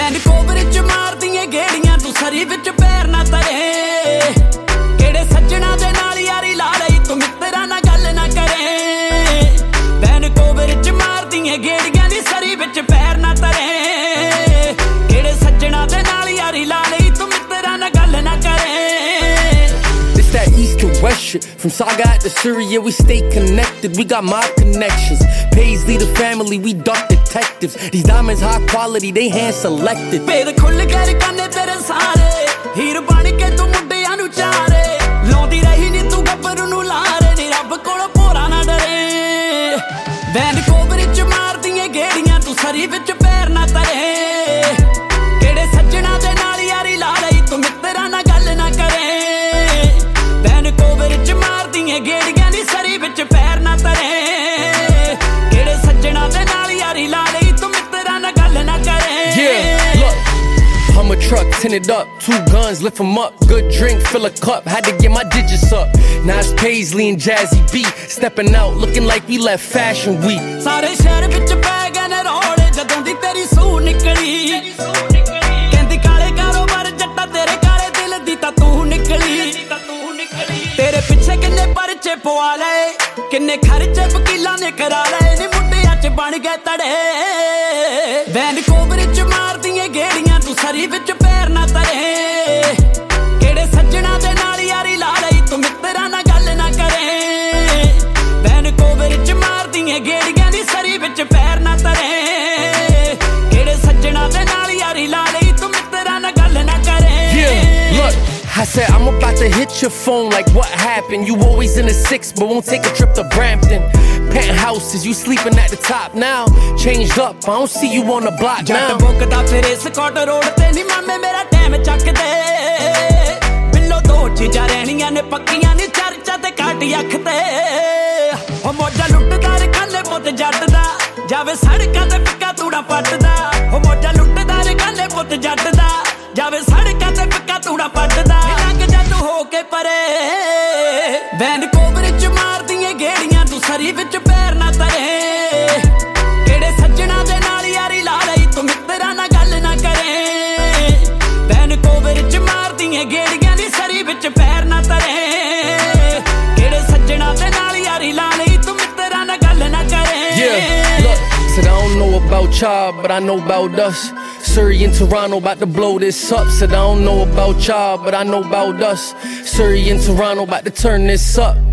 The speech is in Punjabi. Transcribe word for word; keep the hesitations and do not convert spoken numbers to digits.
ਵੈਨਕੂਵਰ ਚ ਮਾਰਦੀਆਂ ਗੇੜੀਆਂ ਤੂੰ ਸਰੀ ਵਿੱਚ ਪੈਰ ਨਾ ਤਰੇ ਕਿਹੜੇ ਸੱਜਣਾ ਦੇ ਨਾਲ ਯਾਰੀ ਲਾ ਲਈ ਤੂੰ ਮਿੱਤਰਾਂ ਨਾਲ ਗੱਲ ਨਾ ਕਰੇ ਵੈਨਕੂਵਰ ਚ ਮਾਰਦੀਆਂ ਗੇੜੀਆਂ ਦੀ ਸਰੀ ਵਿੱਚ ਪੈਰ ਨਾ ਤਰੇ ਕਿਹੜੇ ਸੱਜਣਾ ਦੇ ਨਾਲ ਯਾਰੀ ਲਾ ਲਈ ਤੂੰ ਮਿੱਤਰਾਂ ਨਾਲ ਗੱਲ ਨਾ ਕਰੇ That east to west shit. From Saga to Syria, we stay connected. We got mob connections. Paisley the family, we dark detectives. These diamonds high quality, they hand selected. Pay the khul kar kanne tere saare heer ban ke tu muddiyan nu chaare laudi rahi ni tu gabbaru nu laare ni rabb kol pora na dare Vancouver ch maardiye geediyan tu sari vich pair na tare kede sajjana de naal yari la ਲਈ tu ਮਿੱਤਰਾਂ ਨਾਲ ਗੱਲ ਨਾ ਕਰੇ ਵੈਨਕੂਵਰ ਚ ਮਾਰਦੀਆਂ ਗੇੜੀਆਂ ਦੀ ਸਰੀ ਵਿੱਚ ਪੈਰ ਨਾ ਤਰੇ ਕਿਹੜੇ ਸੱਜਣਾ ਦੇ ਨਾਲ ਯਾਰੀ ਲਾ ਲਈ ਤੂੰ ਮਿੱਤਰਾਂ ਨਾਲ ਗੱਲ ਨਾ ਕਰੇ Yeah, look, I'm a truck, tinted up, two guns, lift them up, good drink, fill a cup, had to get my digits up. Now it's Paisley and Jazzy B, stepping out, looking like we left Fashion Week. ਸਾਰੇ ਸ਼ਹਿਰ ਵਿੱਚ ਪੈ ਗਏ ਨੇ ਰੋੜੇ ਜਦੋਂ ਦੀ ਤੇਰੀ ਸੂ ਨਿਕਲੀ ਕਹਿੰਦੀ ਕਾਲੇ ਕਾਰੋਬਾਰ ਜੱਟਾ ਤੇਰੇ ਕਾਲੇ ਦਿਲ ਦੀ ਤਾਂ ਤੂੰ ਨਿਕਲੀ ਤੇਰੇ ਪਿੱਛੇ ਕਿੰਨੇ ਪਰਚੇ ਪਵਾ ਲਏ ਕਿੰਨੇ ਖਰਚੇ ਵਕੀਲਾਂ ਨੇ ਕਰਾ ਲਏ ਨੀ ਮੁੰਡਿਆਂ ਚ ਬਣ ਗਏ ਤੜੇ ਵੈਨਕੂਵਰ ਚ ਮਾਰਦੀਆਂ ਗੇੜੀਆਂ ਤੂੰ ਸਰੀ ਵਿੱਚ ਪੈਰ ਨਾ ਤਰੇ ਕਿਹੜੇ ਸੱਜਣਾ ਦੇ ਨਾਲ ਯਾਰੀ ਲਾ ਲਈ ਤੂੰ ਮਿੱਤਰਾਂ ਨਾਲ ਗੱਲ ਨਾ ਕਰੇ ਵੈਨਕੂਵਰ ਚ ਮਾਰਦੀਆਂ ਗੇੜੀਆਂ ਦੀ ਸਰੀ ਵਿੱਚ ਪੈਰ ਨਾ ਤਰੇ ਕਿਹੜੇ ਸੱਜਣਾ ਦੇ ਨਾਲ ਯਾਰੀ ਲਾ ਲਈ ਤੂੰ ਮਿੱਤਰਾਂ ਨਾਲ ਗੱਲ ਨਾ ਕਰੇ Yeah, look, I said I'm about to hit your phone like what happened. You always in the six but won't take a trip to Brampton. Penthouses, you sleeping at the top now. Changed up, I don't see you on the block now. ਜੱਟ ਬੁੱਕਦਾ ਫਿਰ ਇਸ ਕੋਟ ਰੋਡ ਤੇ ਨੀ ਮਾਮੇ ਮੇਰਾ ਟਾਈਮ ਚੱਕਦੇ ਬਿੱਲੋ ਦੋ ਚੀਜ਼ਾਂ ਰਹਿਣੀਆਂ ਨੇ ਪੱਕੀਆਂ ਨੀ ਚਰਚਾ ਤੇ ਘਾਟ ਅੱਖ ਤੇ ਉਹ ਮੋਢਾ ਲੁੱਟਦਾਰ ਖਾਲੇ ਪੁੱਤ ਜੱਟ ਦਾ ਜਾਵੇ ਸੜਕਾਂ ਤੇ ਪਿੱਕਾ ਤੂੜਾ ਪੱਟਦਾ ਉਹ ਮੋਢਾ ਲੁੱਟਦਾਰ ਖਾਲੇ ਪੁੱਤ ਜੱਟ ਦਾ ਜਾਵੇ ਸੜਕਾਂ ਤੇ ਪਿੱਕਾ ਤੂੜਾ ਪੱਟਦਾ ਲੰਘ ਜਾ ਤੂੰ ਹੋ ਕੇ ਪਰੇ ਵੈਨਕੂਵਰ ਚ ਮਾਰਦੀਆਂ ਗੇੜੀਆਂ ਤੂੰ ਸਰੀ ਵਿੱਚ ਪੈਰ ਨਾ ਤਰੇ ਕਿਹੜੇ ਸੱਜਣਾ ਦੇ ਨਾਲ ਯਾਰੀ ਲਾ ਲਈ ਤੂੰ ਮਿੱਤਰਾਂ ਨਾਲ ਗੱਲ ਨਾ ਕਰੇ ਵੈਨਕੂਵਰ ਚ ਮਾਰਦੀਆਂ ਗੇੜੀਆਂ ਦੀ ਸਰੀ ਵਿੱਚ ਪੈਰ ਨਾ ਤਰੇ ਕਿਹੜੇ ਸੱਜਣਾ ਦੇ ਨਾਲ ਯਾਰੀ ਲਾ ਲਈ ਤੂੰ ਮਿੱਤਰਾਂ ਨਾਲ ਗੱਲ ਨਾ ਕਰੇ Yeah, look, said I don't know about y'all, but I know about us. Surrey and Toronto about to blow this up. Said I don't know about y'all, but I know about us. Surrey and Toronto about to turn this up.